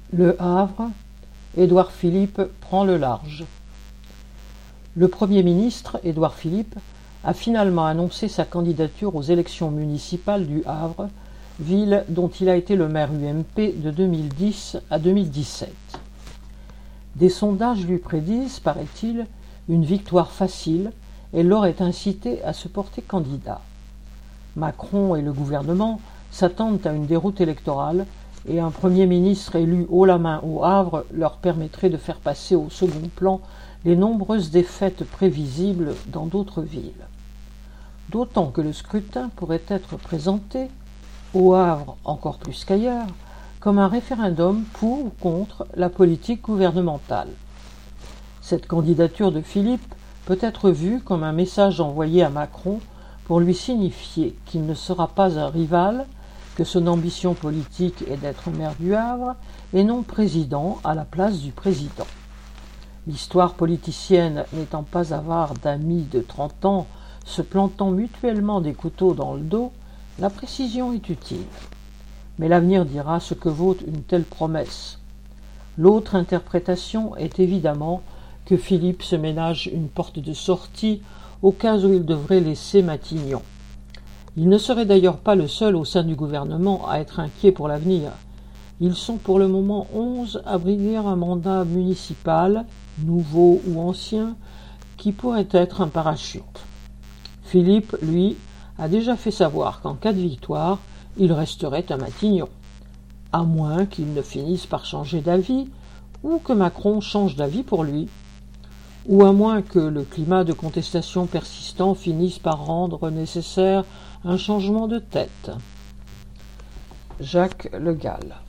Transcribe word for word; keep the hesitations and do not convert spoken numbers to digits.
Le Havre, Édouard Philippe prend le large. Le Premier ministre, Édouard Philippe, a finalement annoncé sa candidature aux élections municipales du Havre, ville dont il a été le maire U M P de deux mille dix à deux mille dix-sept. Des sondages lui prédisent, paraît-il, une victoire facile et l'auraient incité à se porter candidat. Macron et le gouvernement s'attendent à une déroute électorale et un Premier ministre élu haut la main au Havre leur permettrait de faire passer au second plan les nombreuses défaites prévisibles dans d'autres villes. D'autant que le scrutin pourrait être présenté, au Havre encore plus qu'ailleurs, comme un référendum pour ou contre la politique gouvernementale. Cette candidature de Philippe peut être vue comme un message envoyé à Macron pour lui signifier qu'il ne sera pas un rival, que son ambition politique est d'être maire du Havre et non président à la place du président. L'histoire politicienne n'étant pas avare d'amis de trente ans se plantant mutuellement des couteaux dans le dos, la précision est utile. Mais l'avenir dira ce que vaut une telle promesse. L'autre interprétation est évidemment que Philippe se ménage une porte de sortie au cas où il devrait laisser Matignon. Il ne serait d'ailleurs pas le seul au sein du gouvernement à être inquiet pour l'avenir. Ils sont pour le moment onze à briguer un mandat municipal, nouveau ou ancien, qui pourrait être un parachute. Philippe, lui, a déjà fait savoir qu'en cas de victoire, il resterait à Matignon, à moins qu'il ne finisse par changer d'avis ou que Macron change d'avis pour lui, ou à moins que le climat de contestation persistant finisse par rendre nécessaire un changement de tête. Jacques Le Gall.